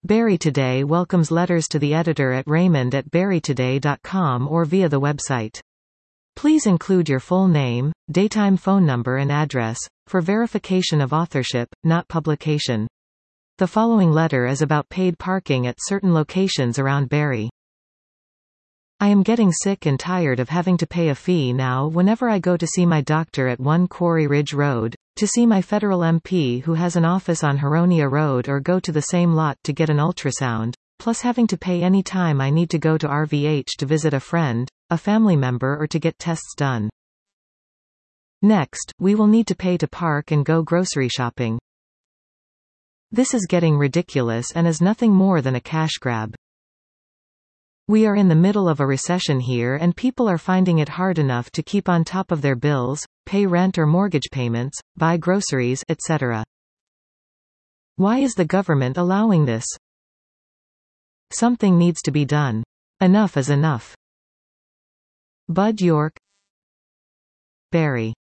Barrie Today welcomes letters to the editor at raymond@barrietoday.com or via the website. Please include your full name, daytime phone number and address, for verification of authorship, not publication. The following letter is about paid parking at certain locations around Barrie. I am getting sick and tired of having to pay a fee now whenever I go to see my doctor at 1 Quarry Ridge Road, to see my federal MP who has an office on Huronia Road, or go to the same lot to get an ultrasound, plus having to pay any time I need to go to RVH to visit a friend, a family member, or to get tests done. Next, we will need to pay to park and go grocery shopping. This is getting ridiculous and is nothing more than a cash grab. We are in the middle of a recession here and people are finding it hard enough to keep on top of their bills, pay rent or mortgage payments, buy groceries, etc. Why is the government allowing this? Something needs to be done. Enough is enough. Bud York, Barrie.